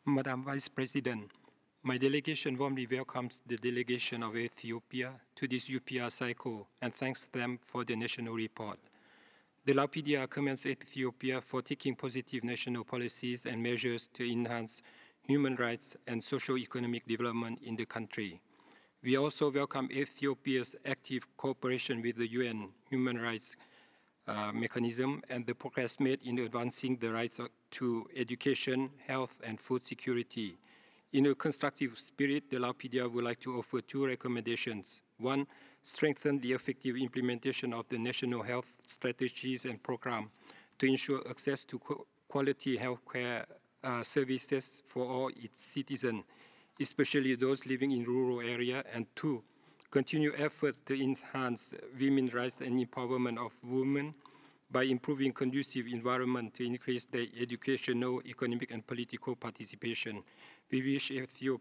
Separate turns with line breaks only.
Madam Vice President, my delegation warmly welcomes the delegation of Ethiopia to this UPR cycle and thanks them for the national report. The LAPDR commends Ethiopia for taking positive national policies and measures to enhance human rights and socio-economic development in the country. We also welcome Ethiopia's active cooperation with the UN Human Rights mechanism and the progress made in advancing the rights to education, health, and food security. In a constructive spirit, the LAPDR would like to offer two recommendations. One, strengthen the effective implementation of the national health strategies and program to ensure access to quality healthcare services for all its citizens, especially those living in rural areas. And two, continue efforts to enhance women's rights and empowerment of women by improving conducive environment to increase their educational, economic, and political participation. We wish Ethiopia